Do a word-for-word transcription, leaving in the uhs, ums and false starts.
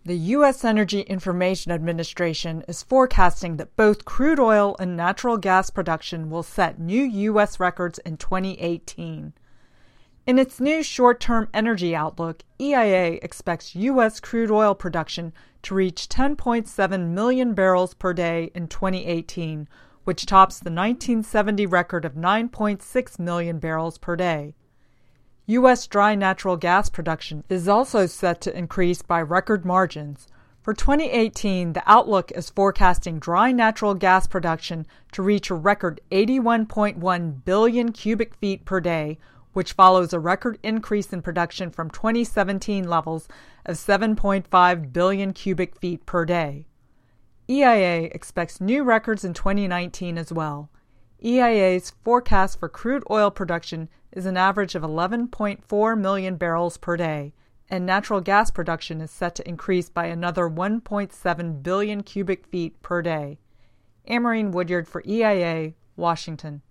The U S Energy Information Administration is forecasting that both crude oil and natural gas production will set new U S records in twenty eighteen. In its new short-term energy outlook, E I A expects U S crude oil production to reach ten point seven million barrels per day in twenty eighteen, which tops the nineteen seventy record of nine point six million barrels per day. U S dry natural gas production is also set to increase by record margins. For twenty eighteen, the outlook is forecasting dry natural gas production to reach a record eighty-one point one billion cubic feet per day, which follows a record increase in production from twenty seventeen levels of seven point five billion cubic feet per day. E I A expects new records in twenty nineteen as well. E I A's forecast for crude oil production is an average of eleven point four million barrels per day, and natural gas production is set to increase by another one point seven billion cubic feet per day. Amarine Woodyard for E I A, Washington.